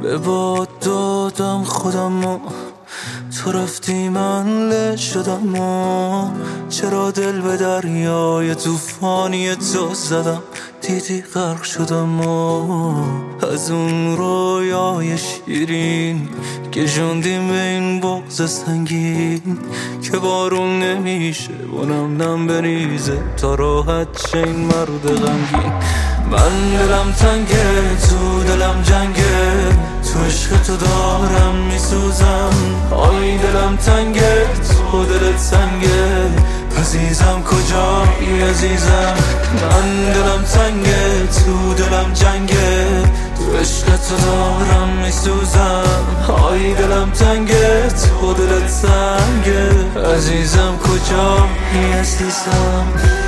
به باد دادم خودمو، تو رفتی من له شدم و چرا دل به دریای توفانی تو زدم، دیدی غرق شدم و از اون رویای شیرین که جوندیم به این بغض سنگین که بارون نمیشه و نم بریزه تا راحت شه این مرد غمگین. من دلم تنگه تو دلم جنگه، تو عشق تو دارم میسوزم. آی دلم تنگه تو دلت سنگه، عزیزم کجایی عزیزم. من دلم تنگه تو دلم جنگه، تو عشق تو دارم میسوزم. آی دلم تنگه تو دلت سنگه، عزیزم کجایی عزیزم.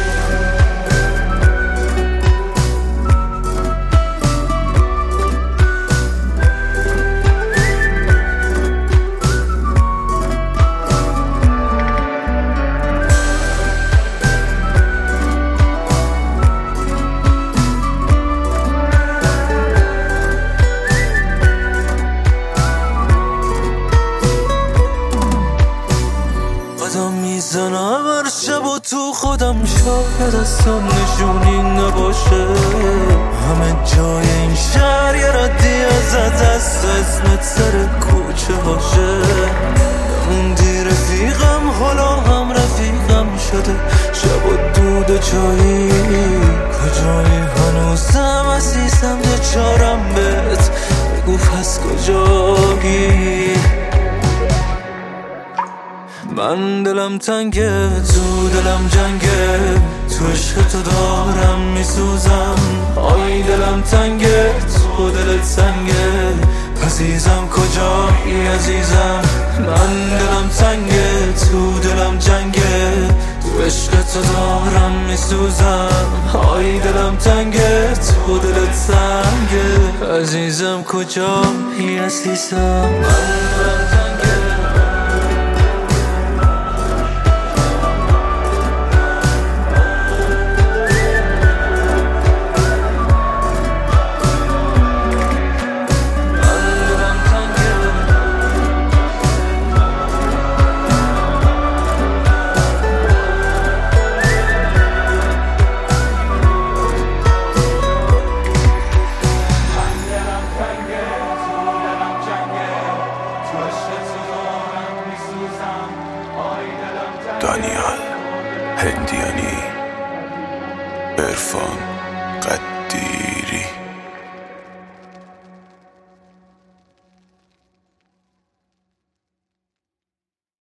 میزنم هر شب و تو خودم، شاید اصلا نشونی نباشه. همه جای این شهر یه ردی ازت هست، اسمت سر کوچه باشه. موندی رفیقم حالا هم رفیقم شده، شب و دود چایی کجایی هنوزم عزیزم دچارم بهت، بگو پس کجایی. من دلم تنگه تو دلم جنگه، تو عشق تو دارم میسوزم. آی دلم تنگه تو دلت سنگه، عزیزم کجایی عزیزم. من دلم تنگه تو دلم جنگه، تو عشق تو دارم میسوزم. آی دلم تنگه تو دلت سنگه، عزیزم کجایی عزیزم. من دلم تنگه دانیال هندیانی، عرفان قدیر.